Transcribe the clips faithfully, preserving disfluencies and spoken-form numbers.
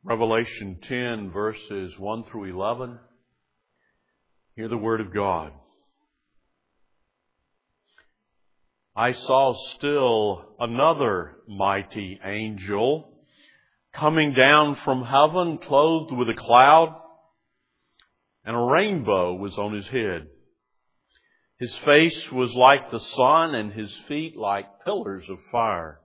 Revelation ten, verses one through eleven. Hear the Word of God. I saw still another mighty angel coming down from heaven, clothed with a cloud, and a rainbow was on his head. His face was like the sun, and his feet like pillars of fire.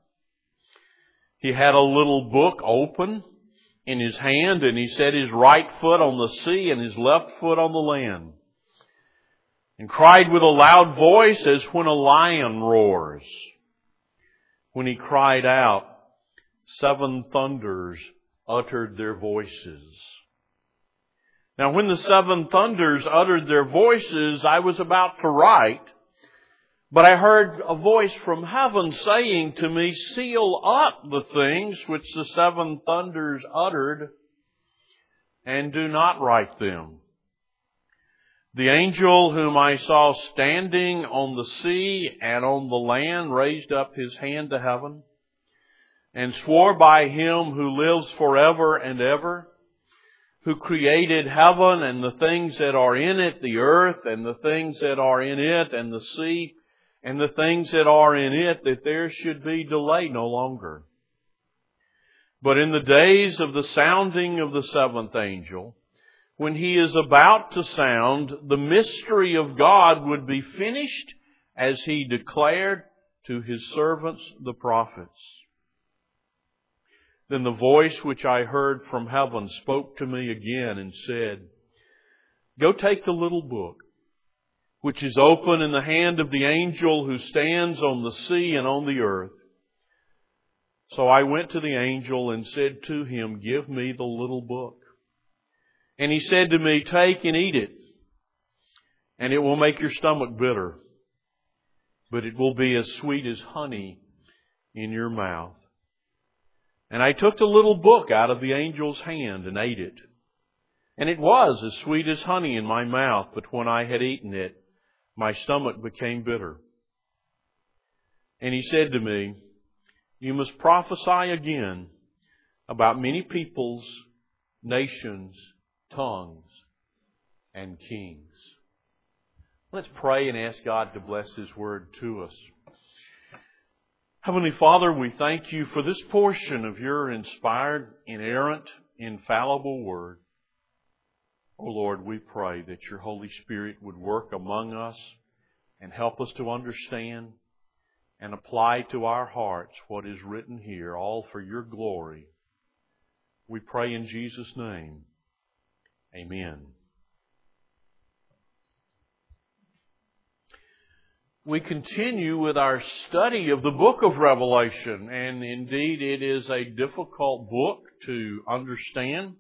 He had a little book open in his hand, and he set his right foot on the sea and his left foot on the land, and cried with a loud voice as when a lion roars. When he cried out, seven thunders uttered their voices. Now when the seven thunders uttered their voices, I was about to write, but I heard a voice from heaven saying to me, seal up the things which the seven thunders uttered, and do not write them. The angel whom I saw standing on the sea and on the land raised up his hand to heaven and swore by him who lives forever and ever, who created heaven and the things that are in it, the earth and the things that are in it, and the sea and the things that are in it, that there should be delay no longer. But in the days of the sounding of the seventh angel, when he is about to sound, the mystery of God would be finished, as he declared to his servants the prophets. Then the voice which I heard from heaven spoke to me again and said, go take the little book, which is open in the hand of the angel who stands on the sea and on the earth. So I went to the angel and said to him, give me the little book. And he said to me, take and eat it, and it will make your stomach bitter, but it will be as sweet as honey in your mouth. And I took the little book out of the angel's hand and ate it. And it was as sweet as honey in my mouth, but when I had eaten it, my stomach became bitter. And he said to me, you must prophesy again about many peoples, nations, tongues, and kings. Let's pray and ask God to bless His Word to us. Heavenly Father, we thank You for this portion of Your inspired, inerrant, infallible Word. Oh Lord, we pray that Your Holy Spirit would work among us and help us to understand and apply to our hearts what is written here, all for Your glory. We pray in Jesus' name. Amen. We continue with our study of the book of Revelation, and indeed it is a difficult book to understand.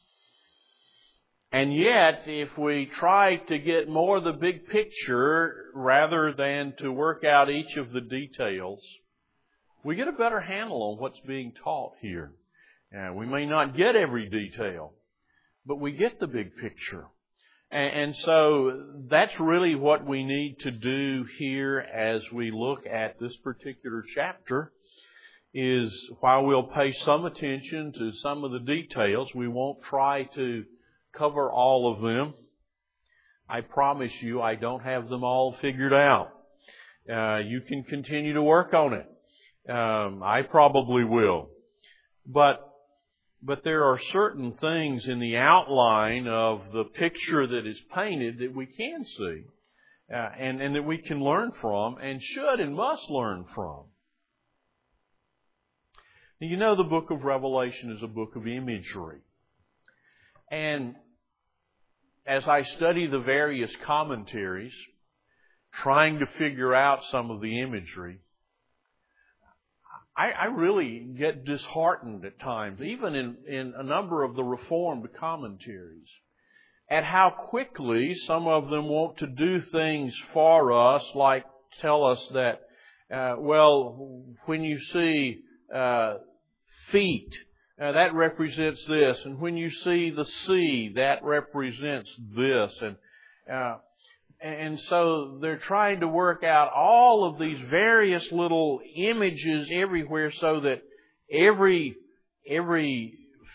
And yet, if we try to get more of the big picture rather than to work out each of the details, we get a better handle on what's being taught here. Uh, we may not get every detail, but we get the big picture. And, and so that's really what we need to do here as we look at this particular chapter, is while we'll pay some attention to some of the details, we won't try to cover all of them. I promise you I don't have them all figured out. Uh, you can continue to work on it. Um, I probably will. But But there are certain things in the outline of the picture that is painted that we can see uh, and, and that we can learn from and should and must learn from. Now, you know, the book of Revelation is a book of imagery. And as I study the various commentaries, trying to figure out some of the imagery, I, I really get disheartened at times, even in, in a number of the Reformed commentaries, at how quickly some of them want to do things for us, like tell us that, uh, well, when you see uh, feet, uh, that represents this, and when you see the sea, that represents this, and uh, And so they're trying to work out all of these various little images everywhere so that every every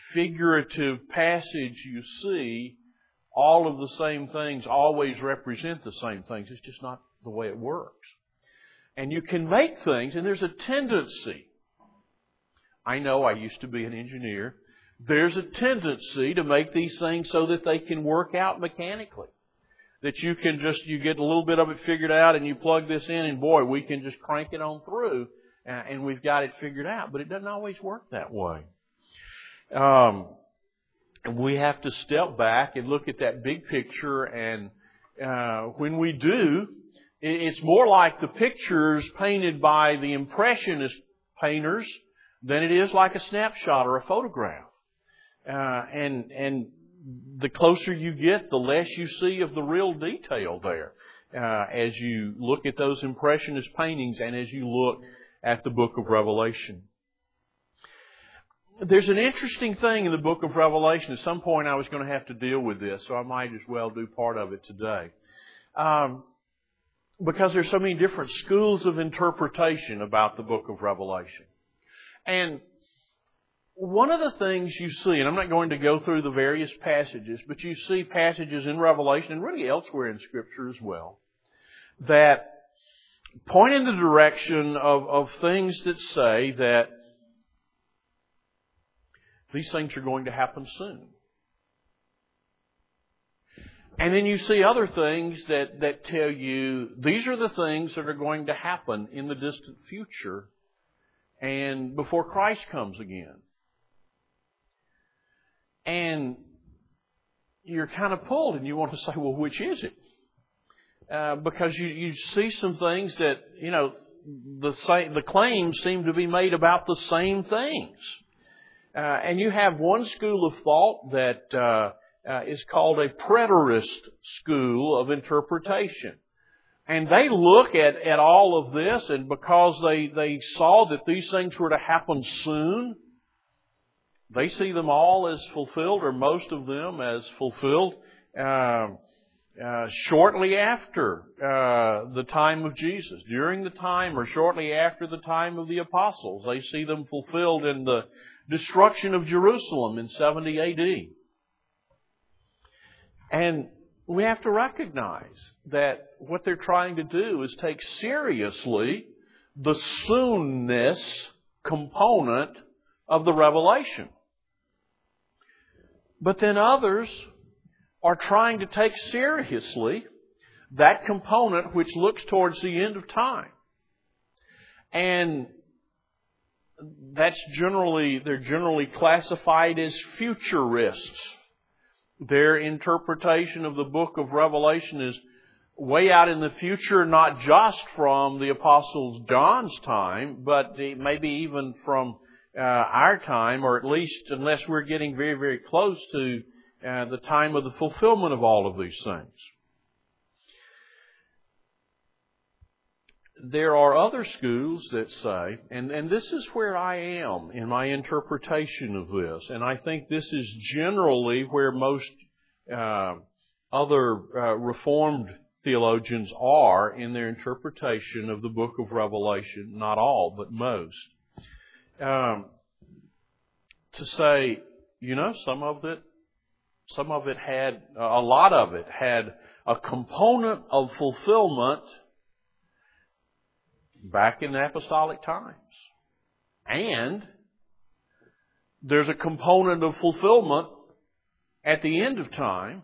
figurative passage you see, all of the same things always represent the same things. It's just not the way it works. And you can make things, and there's a tendency. I know I used to be an engineer. There's a tendency to make these things so that they can work out mechanically. That you can just, you get a little bit of it figured out and you plug this in and boy, we can just crank it on through and we've got it figured out. But it doesn't always work that way. Um, we have to step back and look at that big picture, and uh, when we do, it's more like the pictures painted by the Impressionist painters than it is like a snapshot or a photograph. Uh, and and the closer you get, the less you see of the real detail there uh, as you look at those Impressionist paintings and as you look at the book of Revelation. There's an interesting thing in the book of Revelation. At some point I was going to have to deal with this, so I might as well do part of it today. Um, because there's so many different schools of interpretation about the book of Revelation. And one of the things you see, and I'm not going to go through the various passages, but you see passages in Revelation and really elsewhere in Scripture as well, that point in the direction of, of things that say that these things are going to happen soon. And then you see other things that, that tell you these are the things that are going to happen in the distant future and before Christ comes again. And you're kind of pulled and you want to say, well, which is it? Uh, because you, you see some things that, you know, the same, the claims seem to be made about the same things. Uh, and you have one school of thought that uh, uh, is called a preterist school of interpretation. And they look at, at all of this, and because they, they saw that these things were to happen soon, they see them all as fulfilled, or most of them as fulfilled, uh, uh, shortly after uh, the time of Jesus. During the time or shortly after the time of the apostles. They see them fulfilled in the destruction of Jerusalem in seventy A D. And we have to recognize that what they're trying to do is take seriously the soonness component of the revelation. But then others are trying to take seriously that component which looks towards the end of time. And that's generally, they're generally classified as futurists. Their interpretation of the book of Revelation is way out in the future, not just from the Apostle John's time, but maybe even from uh, our time, or at least unless we're getting very, very close to uh, the time of the fulfillment of all of these things. There are other schools that say, and, and this is where I am in my interpretation of this, and I think this is generally where most uh, other uh, Reformed theologians are in their interpretation of the book of Revelation. Not all, but most. Um, to say, you know, some of it, some of it had, a lot of it had a component of fulfillment back in the apostolic times. And there's a component of fulfillment at the end of time.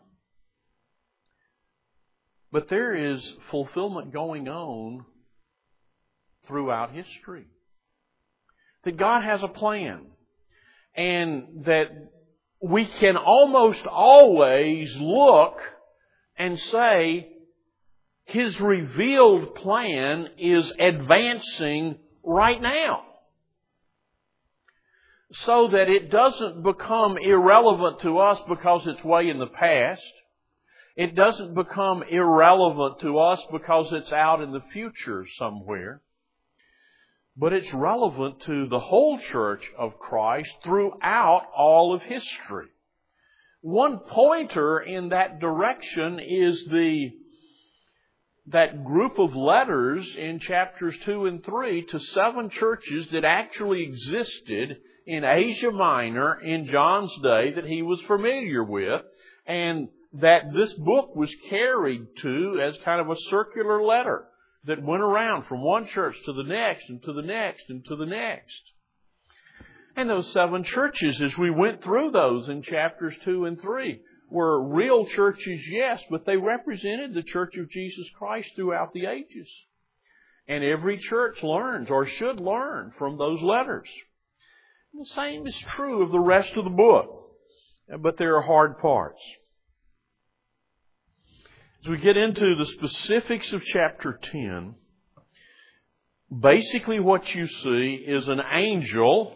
But there is fulfillment going on throughout history. That God has a plan. And that we can almost always look and say, His revealed plan is advancing right now. So that it doesn't become irrelevant to us because it's way in the past. It doesn't become irrelevant to us because it's out in the future somewhere. But it's relevant to the whole church of Christ throughout all of history. One pointer in that direction is the that group of letters in chapters two and three to seven churches that actually existed in Asia Minor in John's day that he was familiar with, and that this book was carried to as kind of a circular letter that went around from one church to the next and to the next and to the next. And those seven churches, as we went through those in chapters two and three, were real churches, yes, but they represented the Church of Jesus Christ throughout the ages. And every church learns or should learn from those letters. And the same is true of the rest of the book, but there are hard parts. As we get into the specifics of chapter ten, basically what you see is an angel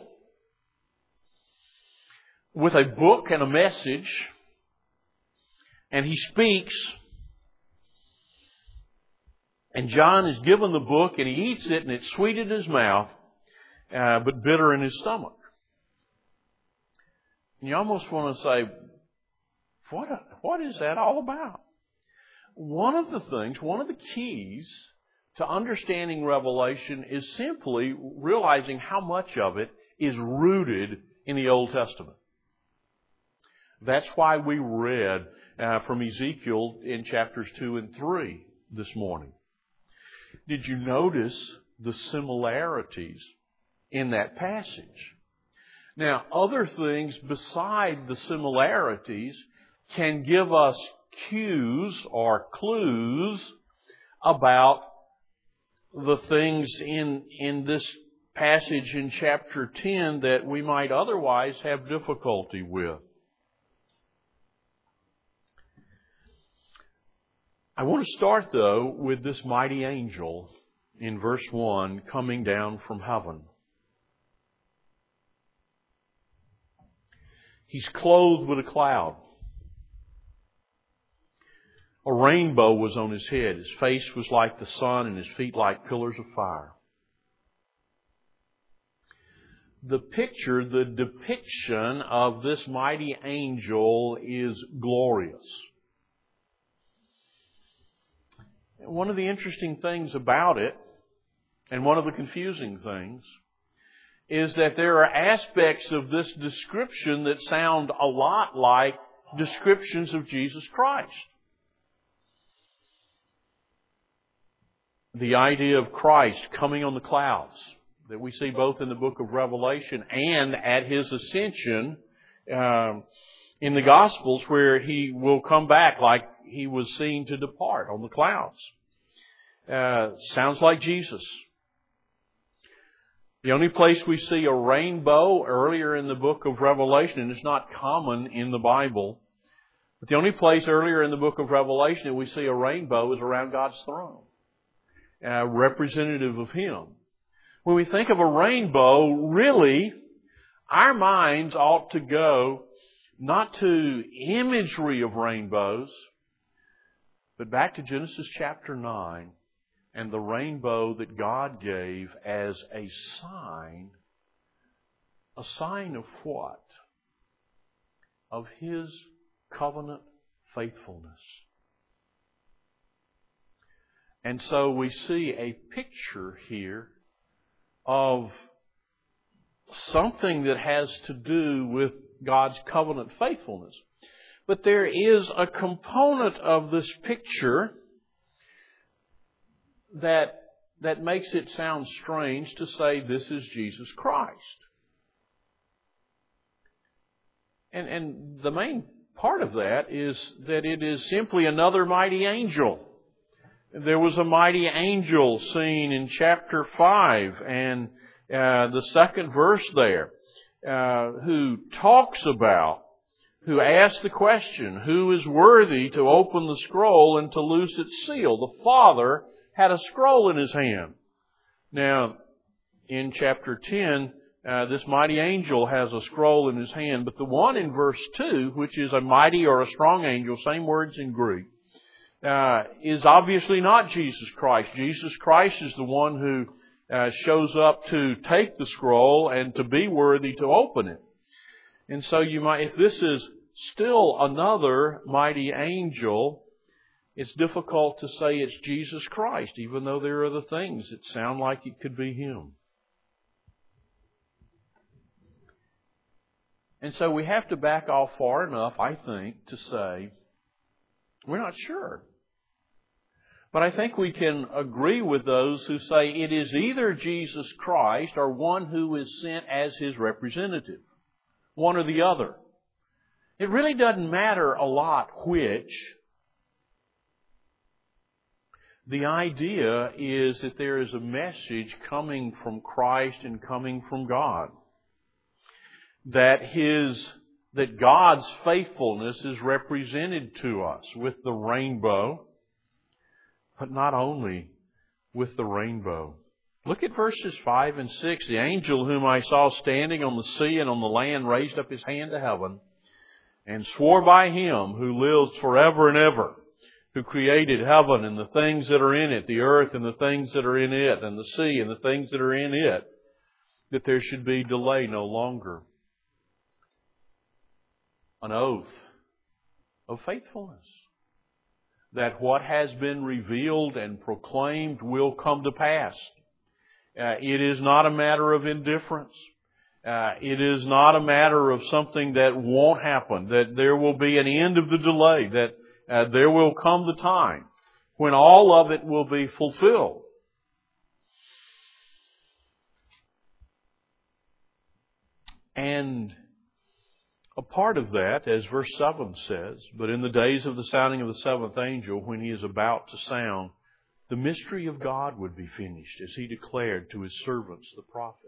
with a book and a message, and he speaks, and John is given the book, and he eats it, and it's sweet in his mouth, uh, but bitter in his stomach. And you almost want to say, what, what is that all about? One of the things, one of the keys to understanding Revelation is simply realizing how much of it is rooted in the Old Testament. That's why we read uh, from Ezekiel in chapters two and three this morning. Did you notice the similarities in that passage? Now, other things beside the similarities can give us cues or clues about the things in, in this passage in chapter ten that we might otherwise have difficulty with. I want to start, though, with this mighty angel in verse one coming down from heaven. He's clothed with a cloud. A rainbow was on his head. His face was like the sun and his feet like pillars of fire. The picture, the depiction of this mighty angel is glorious. One of the interesting things about it, and one of the confusing things, is that there are aspects of this description that sound a lot like descriptions of Jesus Christ. The idea of Christ coming on the clouds that we see both in the book of Revelation and at His ascension um, in the Gospels, where He will come back like He was seen to depart on the clouds. Uh, sounds like Jesus. The only place we see a rainbow earlier in the book of Revelation, and it's not common in the Bible, but the only place earlier in the book of Revelation that we see a rainbow is around God's throne, uh, representative of Him. When we think of a rainbow, really, our minds ought to go not to imagery of rainbows, but back to Genesis chapter nine and the rainbow that God gave as a sign. A sign of what? Of His covenant faithfulness. And so we see a picture here of something that has to do with God's covenant faithfulness. But there is a component of this picture that, that makes it sound strange to say this is Jesus Christ. And, and the main part of that is that it is simply another mighty angel. There was a mighty angel seen in chapter five and uh, the second verse there, uh, who talks about, who asks the question, who is worthy to open the scroll and to loose its seal? The Father had a scroll in His hand. Now, in chapter ten, uh, this mighty angel has a scroll in his hand, but the one in verse two, which is a mighty or a strong angel, same words in Greek, uh, is obviously not Jesus Christ. Jesus Christ is the one who uh, shows up to take the scroll and to be worthy to open it. And so you might, if this is still another mighty angel, it's difficult to say it's Jesus Christ, even though there are other things that sound like it could be Him. And so we have to back off far enough, I think, to say, we're not sure. But I think we can agree with those who say it is either Jesus Christ or one who is sent as His representative. One or the other. It really doesn't matter a lot which. The idea is that there is a message coming from Christ and coming from God. That His, that God's faithfulness is represented to us with the rainbow, but not only with the rainbow. Look at verses five and six. The angel whom I saw standing on the sea and on the land raised up his hand to heaven and swore by Him who lives forever and ever, who created heaven and the things that are in it, the earth and the things that are in it, and the sea and the things that are in it, that there should be delay no longer. An oath of faithfulness. That what has been revealed and proclaimed will come to pass. Uh, it is not a matter of indifference. Uh, it is not a matter of something that won't happen. That there will be an end of the delay. That uh, there will come the time when all of it will be fulfilled. And a part of that, as verse seven says, but in the days of the sounding of the seventh angel, when he is about to sound, the mystery of God would be finished, as He declared to His servants, the prophets.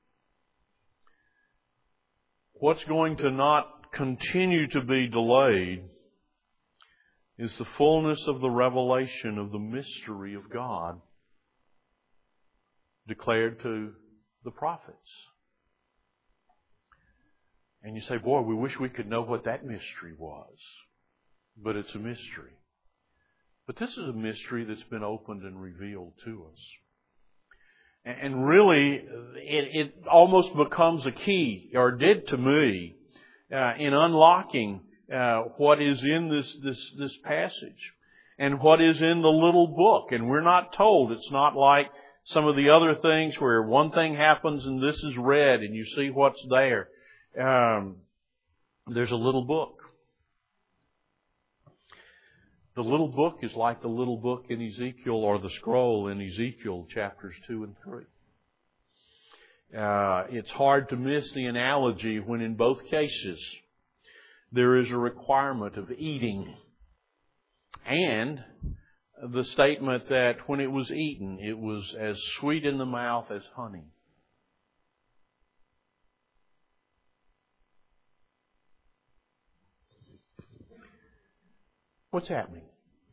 What's going to not continue to be delayed is the fullness of the revelation of the mystery of God declared to the prophets. And you say, boy, we wish we could know what that mystery was. But it's a mystery. But this is a mystery that's been opened and revealed to us. And really, it, it almost becomes a key, or did to me, uh, in unlocking uh, what is in this, this, this passage. And what is in the little book. And we're not told. It's not like some of the other things where one thing happens and this is read and you see what's there. Um, there's a little book. The little book is like the little book in Ezekiel, or the scroll in Ezekiel chapters two and three. Uh, it's hard to miss the analogy when in both cases there is a requirement of eating. And the statement that when it was eaten, it was as sweet in the mouth as honey. What's happening?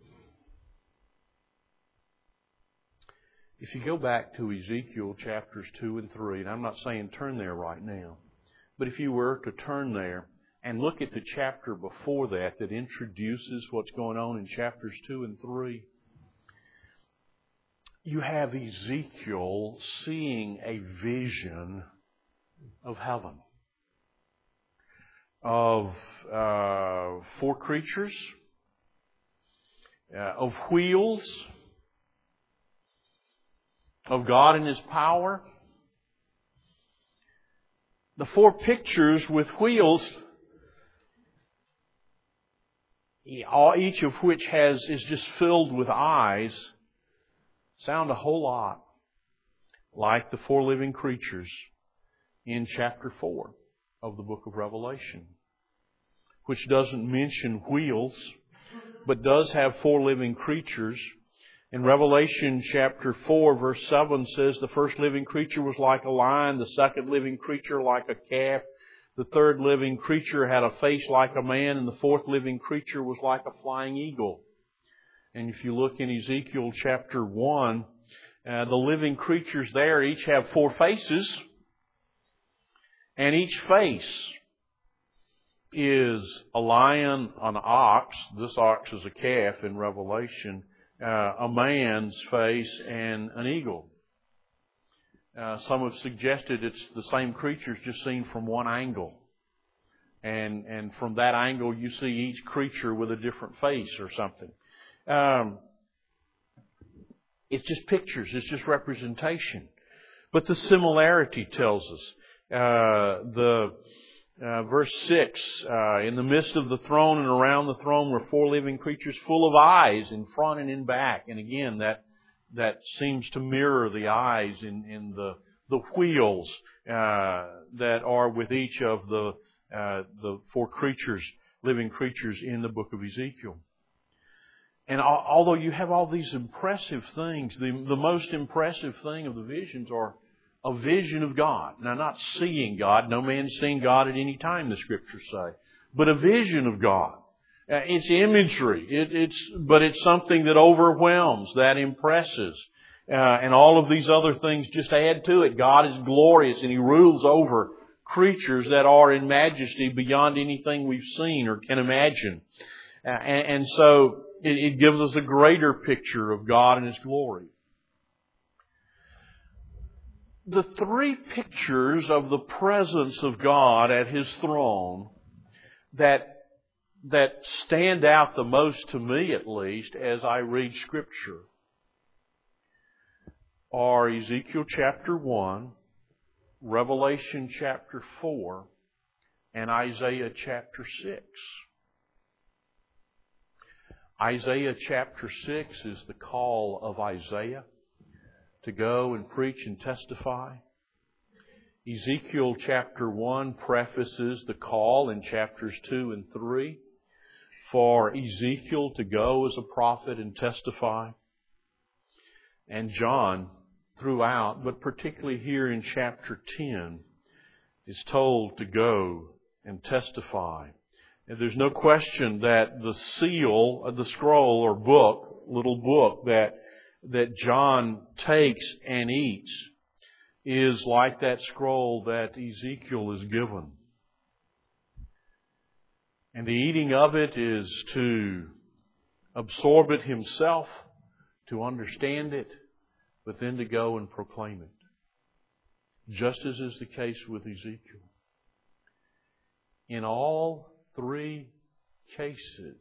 If you go back to Ezekiel chapters two and three, and I'm not saying turn there right now, but if you were to turn there and look at the chapter before that that introduces what's going on in chapters two and three, you have Ezekiel seeing a vision of heaven. Of uh, four creatures, uh, of wheels, of God and His power. The four pictures with wheels, each of which has is just filled with eyes, sound a whole lot like the four living creatures in chapter four of the book of Revelation, which doesn't mention wheels, but does have four living creatures. In Revelation chapter four, verse seven says, the first living creature was like a lion, the second living creature like a calf, the third living creature had a face like a man, and the fourth living creature was like a flying eagle. And if you look in Ezekiel chapter one, uh, the living creatures there each have four faces, and each face is a lion, an ox. This ox is a calf in Revelation. Uh, a man's face, and an eagle. Uh, some have suggested it's the same creatures just seen from one angle. And and from that angle you see each creature with a different face or something. Um, it's just pictures. It's just representation. But the similarity tells us. Uh, the Uh, verse six, uh, in the midst of the throne and around the throne were four living creatures full of eyes in front and in back. And again, that that seems to mirror the eyes in, in the the wheels uh, that are with each of the uh, the four creatures, living creatures in the book of Ezekiel. And al- although you have all these impressive things, the, the most impressive thing of the visions are a vision of God. Now, not seeing God. No man's seen God at any time, the Scriptures say. But a vision of God. Uh, it's imagery. It, it's, but it's something that overwhelms, that impresses. Uh, and all of these other things just add to it. God is glorious and He rules over creatures that are in majesty beyond anything we've seen or can imagine. Uh, and, and so it, it gives us a greater picture of God and His glory. The three pictures of the presence of God at His throne that that stand out the most to me, at least, as I read Scripture, are Ezekiel chapter one, Revelation chapter four, and Isaiah chapter six. Isaiah chapter six is the call of Isaiah to go and preach and testify. Ezekiel chapter one prefaces the call in chapters two and three for Ezekiel to go as a prophet and testify. And John, throughout, but particularly here in chapter ten, is told to go and testify. And there's no question that the seal of the scroll or book, little book that that John takes and eats is like that scroll that Ezekiel is given. And the eating of it is to absorb it himself, to understand it, but then to go and proclaim it. Just as is the case with Ezekiel. In all three cases,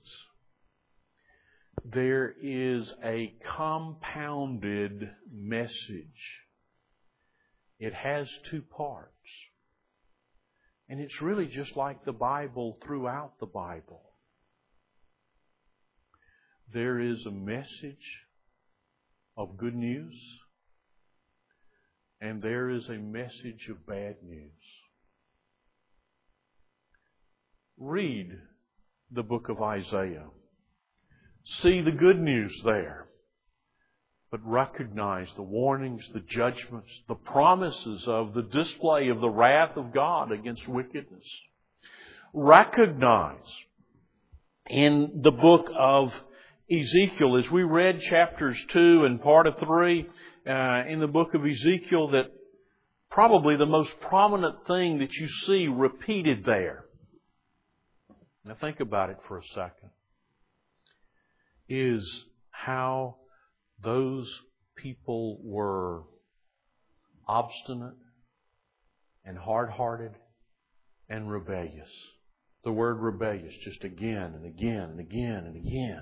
there is a compounded message. It has two parts. And it's really just like the Bible throughout the Bible. There is a message of good news, and there is a message of bad news. Read the book of Isaiah. See the good news there. But recognize the warnings, the judgments, the promises of the display of the wrath of God against wickedness. Recognize in the book of Ezekiel, as we read chapters two and part of three uh, in the book of Ezekiel, that probably the most prominent thing that you see repeated there. Now think about it for a second. Is how those people were obstinate and hard-hearted and rebellious. The word rebellious just again and again and again and again.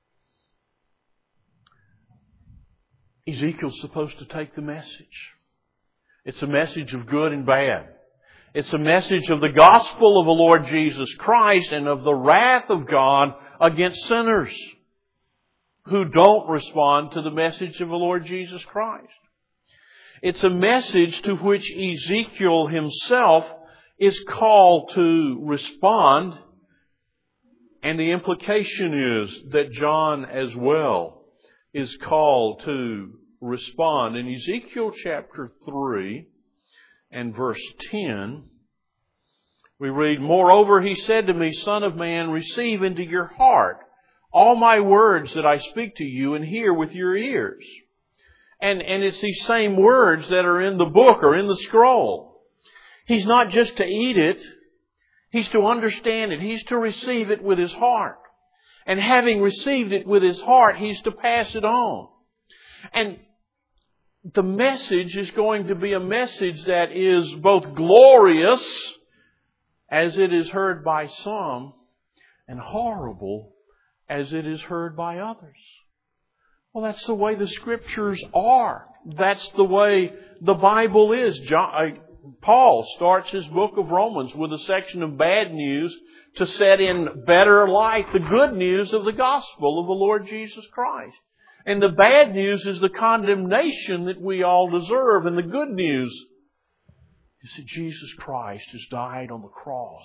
Ezekiel's supposed to take the message. It's a message of good and bad. It's a message of the gospel of the Lord Jesus Christ and of the wrath of God against sinners who don't respond to the message of the Lord Jesus Christ. It's a message to which Ezekiel himself is called to respond, and the implication is that John as well is called to respond. In Ezekiel chapter three and verse ten, we read, "Moreover, he said to me, Son of man, receive into your heart all my words that I speak to you and hear with your ears." And, and it's these same words that are in the book or in the scroll. He's not just to eat it. He's to understand it. He's to receive it with his heart. And having received it with his heart, he's to pass it on. And the message is going to be a message that is both glorious, as it is heard by some, and horrible, as it is heard by others. Well, that's the way the Scriptures are. That's the way the Bible is. John, Paul starts his book of Romans with a section of bad news to set in better light the good news of the gospel of the Lord Jesus Christ. And the bad news is the condemnation that we all deserve. And the good news is that Jesus Christ has died on the cross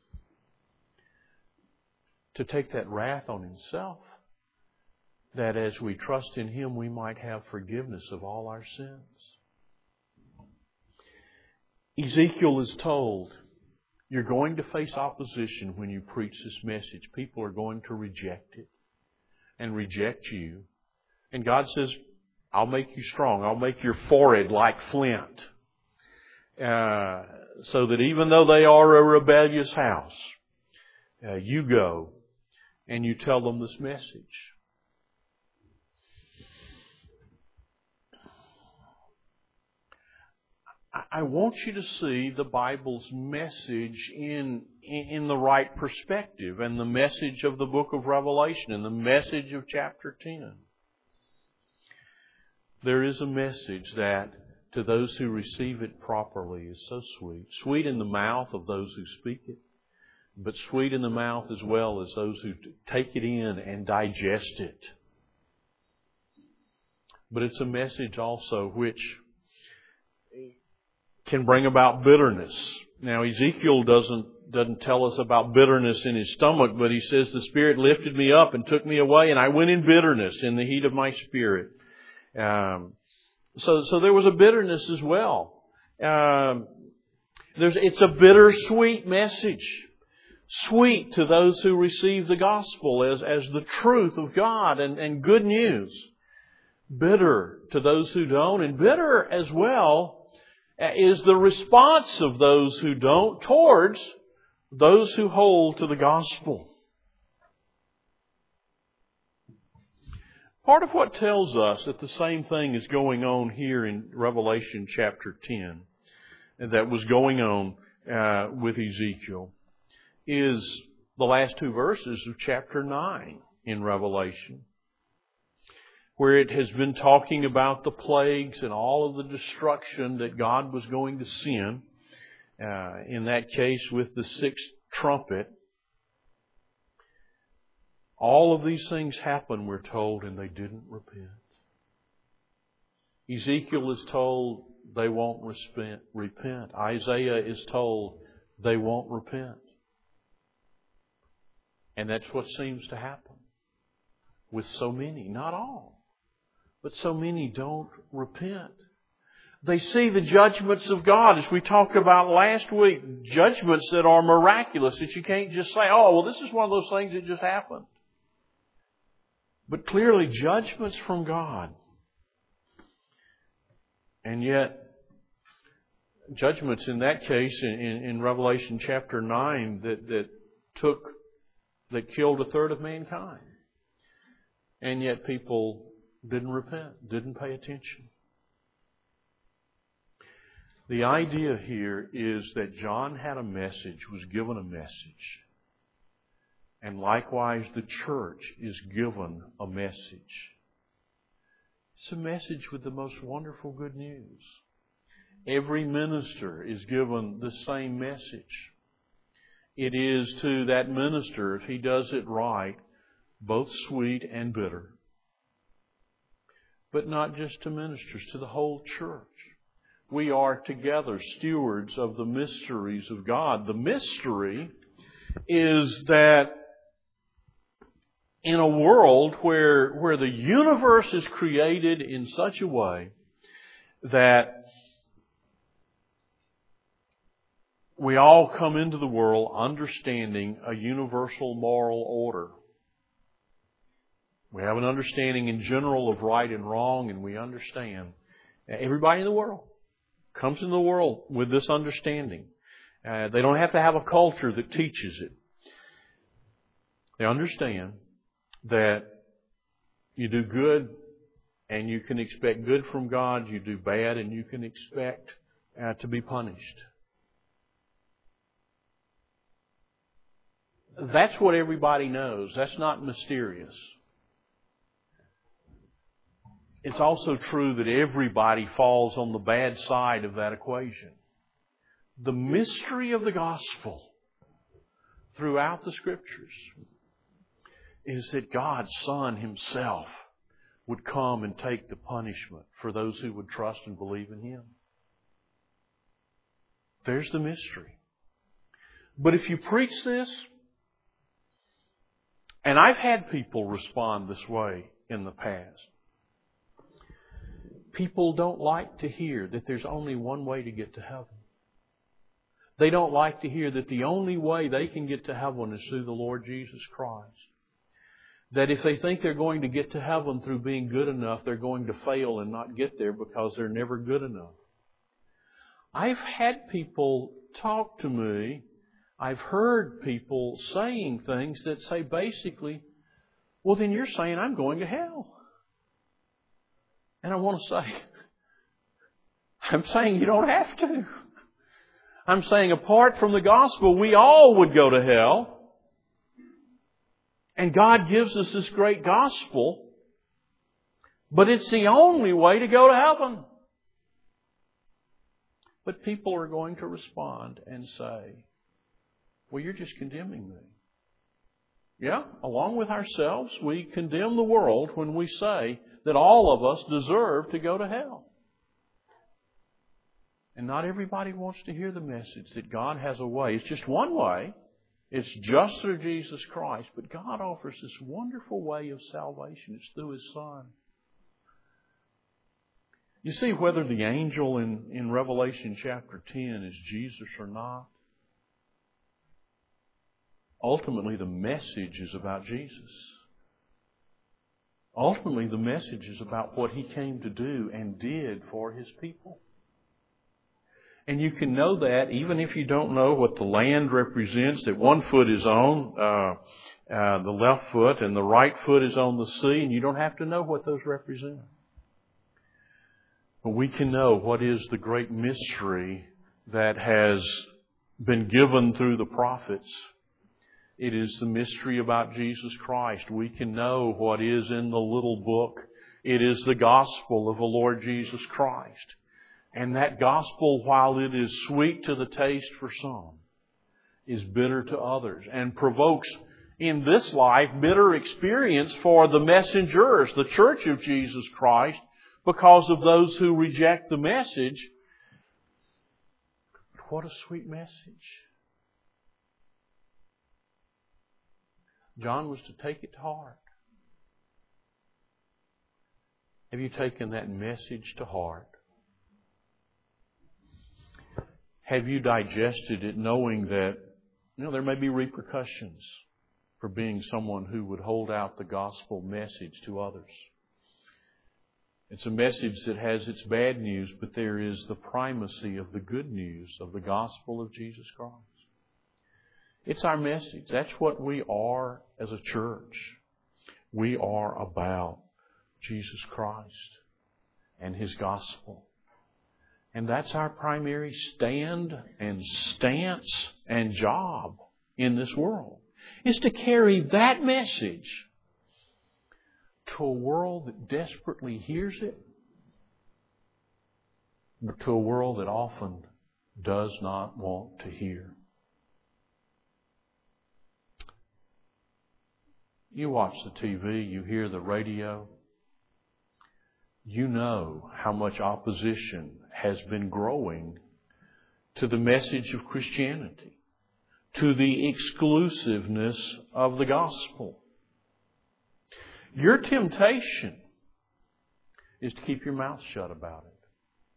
to take that wrath on Himself, that as we trust in Him we might have forgiveness of all our sins. Ezekiel is told, you're going to face opposition when you preach this message. People are going to reject it and reject you. And God says, I'll make you strong. I'll make your forehead like flint. Uh, so that even though they are a rebellious house, uh, you go and you tell them this message. I want you to see the Bible's message in, in the right perspective, and the message of the book of Revelation and the message of chapter ten. There is a message that to those who receive it properly is so sweet. Sweet in the mouth of those who speak it, but sweet in the mouth as well as those who take it in and digest it. But it's a message also which can bring about bitterness. Now, Ezekiel doesn't doesn't tell us about bitterness in his stomach, but he says, the Spirit lifted me up and took me away, and I went in bitterness in the heat of my spirit. Um, so, so there was a bitterness as well. Um, there's, it's a bittersweet message. Sweet to those who receive the gospel as, as the truth of God and, and good news. Bitter to those who don't, and bitter as well is the response of those who don't towards those who hold to the gospel. Part of what tells us that the same thing is going on here in Revelation chapter ten, that was going on uh, with Ezekiel, is the last two verses of chapter nine in Revelation, where it has been talking about the plagues and all of the destruction that God was going to send, uh, in that case with the sixth trumpet. All of these things happen, we're told, and they didn't repent. Ezekiel is told they won't repent. Isaiah is told they won't repent. And that's what seems to happen with so many, not all. But so many don't repent. They see the judgments of God, as we talked about last week. Judgments that are miraculous, that you can't just say, oh, well, this is one of those things that just happened. But clearly, judgments from God. And yet, judgments in that case, in, in, in Revelation chapter nine, that, that took, that killed a third of mankind. And yet people didn't repent, didn't pay attention. The idea here is that John had a message, was given a message. And likewise the church is given a message. It's a message with the most wonderful good news. Every minister is given the same message. It is to that minister, if he does it right, both sweet and bitter. But not just to ministers, to the whole church. We are together stewards of the mysteries of God. The mystery is that in a world where, where the universe is created in such a way that we all come into the world understanding a universal moral order. We have an understanding in general of right and wrong, and we understand. Everybody in the world comes into the world with this understanding. Uh, they don't have to have a culture that teaches it. They understand that you do good and you can expect good from God. You do bad and you can expect uh, to be punished. That's what everybody knows. That's not mysterious. It's also true that everybody falls on the bad side of that equation. The mystery of the gospel throughout the Scriptures is that God's Son Himself would come and take the punishment for those who would trust and believe in Him. There's the mystery. But if you preach this, and I've had people respond this way in the past, people don't like to hear that there's only one way to get to heaven. They don't like to hear that the only way they can get to heaven is through the Lord Jesus Christ. That if they think they're going to get to heaven through being good enough, they're going to fail and not get there because they're never good enough. I've had people talk to me, I've heard people saying things that say basically, well, then you're saying I'm going to hell. And I want to say, I'm saying you don't have to. I'm saying apart from the gospel, we all would go to hell. And God gives us this great gospel, but it's the only way to go to heaven. But people are going to respond and say, well, you're just condemning me. Yeah, along with ourselves, we condemn the world when we say that all of us deserve to go to hell. And not everybody wants to hear the message that God has a way. It's just one way. It's just through Jesus Christ. But God offers this wonderful way of salvation. It's through His Son. You see, whether the angel in, in Revelation chapter ten is Jesus or not, ultimately the message is about Jesus. Ultimately the message is about what He came to do and did for His people. And you can know that even if you don't know what the land represents, that one foot is on uh, uh, the left foot and the right foot is on the sea, and you don't have to know what those represent. But we can know what is the great mystery that has been given through the prophets. It is the mystery about Jesus Christ. We can know what is in the little book. It is the gospel of the Lord Jesus Christ. And that gospel, while it is sweet to the taste for some, is bitter to others and provokes in this life bitter experience for the messengers, the church of Jesus Christ, because of those who reject the message. But what a sweet message. John was to take it to heart. Have you taken that message to heart? Have you digested it knowing that, you know, there may be repercussions for being someone who would hold out the gospel message to others? It's a message that has its bad news, but there is the primacy of the good news of the gospel of Jesus Christ. It's our message. That's what we are as a church. We are about Jesus Christ and His gospel. And that's our primary stand and stance and job in this world, is to carry that message to a world that desperately hears it, but to a world that often does not want to hear. You watch the T V, you hear the radio, you know how much opposition has been growing to the message of Christianity, to the exclusiveness of the gospel. Your temptation is to keep your mouth shut about it.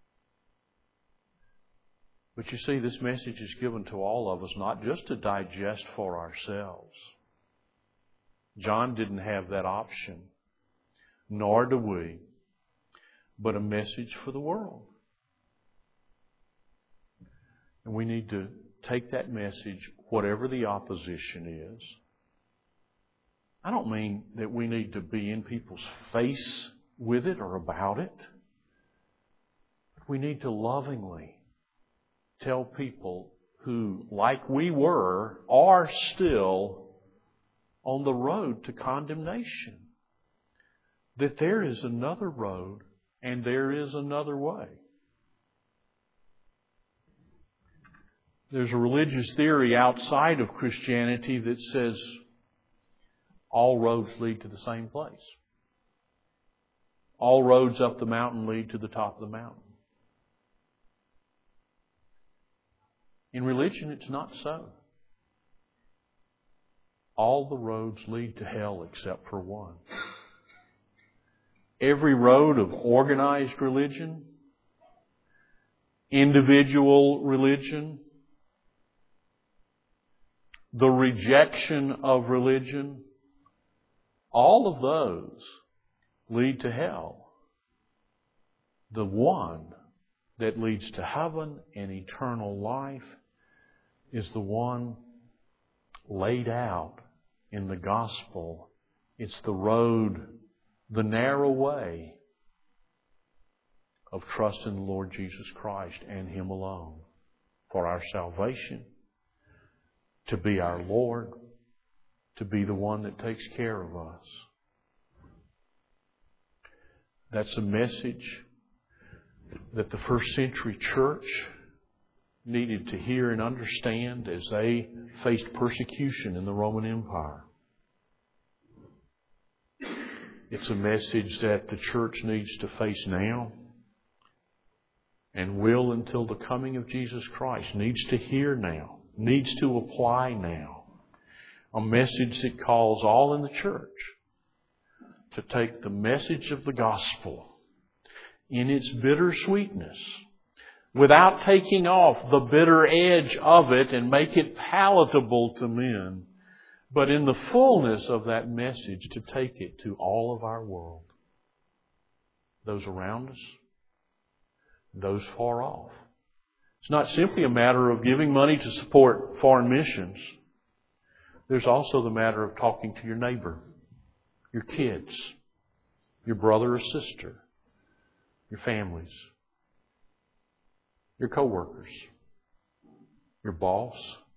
But you see, this message is given to all of us, not just to digest for ourselves. John didn't have that option, nor do we, but a message for the world. And we need to take that message, whatever the opposition is. I don't mean that we need to be in people's face with it or about it. We need to lovingly tell people who, like we were, are still on the road to condemnation, that there is another road and there is another way. There's a religious theory outside of Christianity that says all roads lead to the same place. All roads up the mountain lead to the top of the mountain. In religion, it's not so. All the roads lead to hell except for one. Every road of organized religion, individual religion, the rejection of religion, all of those lead to hell. The one that leads to heaven and eternal life is the one laid out in the gospel. It's the road, the narrow way of trust in the Lord Jesus Christ and Him alone for our salvation, to be our Lord, to be the one that takes care of us. That's a message that the first century church needed to hear and understand as they faced persecution in the Roman Empire. It's a message that the church needs to face now and will until the coming of Jesus Christ. Needs to hear now. Needs to apply now. A message that calls all in the church to take the message of the gospel in its bittersweetness, without taking off the bitter edge of it and make it palatable to men, but in the fullness of that message to take it to all of our world. Those around us, those far off. It's not simply a matter of giving money to support foreign missions. There's also the matter of talking to your neighbor, your kids, your brother or sister, your families, your co-workers, your boss.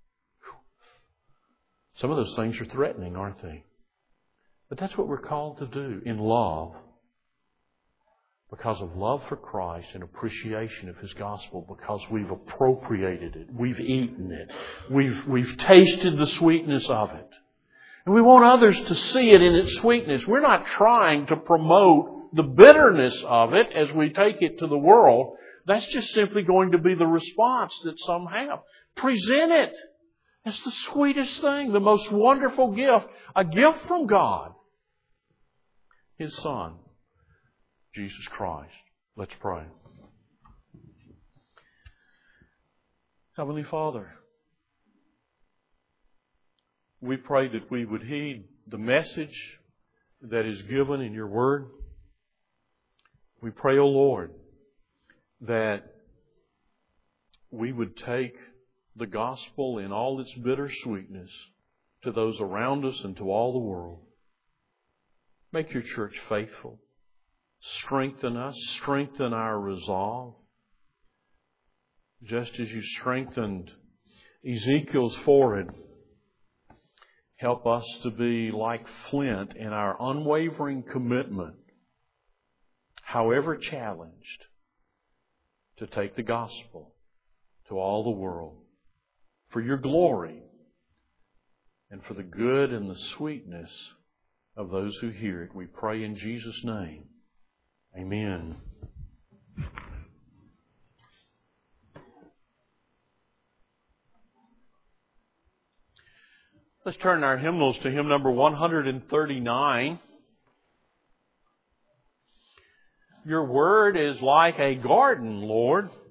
Some of those things are threatening, aren't they? But that's what we're called to do in love, because of love for Christ and appreciation of His gospel, because we've appropriated it, we've eaten it, we've, we've tasted the sweetness of it. And we want others to see it in its sweetness. We're not trying to promote the bitterness of it as we take it to the world. That's just simply going to be the response that some have. Present it as the sweetest thing, the most wonderful gift, a gift from God, His Son, Jesus Christ. Let's pray. Heavenly Father, we pray that we would heed the message that is given in Your Word. We pray, O Lord, that we would take the gospel in all its bittersweetness to those around us and to all the world. Make Your church faithful. Strengthen us. Strengthen our resolve. Just as You strengthened Ezekiel's forehead, help us to be like flint in our unwavering commitment, however challenged, to take the gospel to all the world for Your glory and for the good and the sweetness of those who hear it. We pray in Jesus' name. Amen. Let's turn our hymnals to hymn number one thirty-nine. Your word is like a garden, Lord,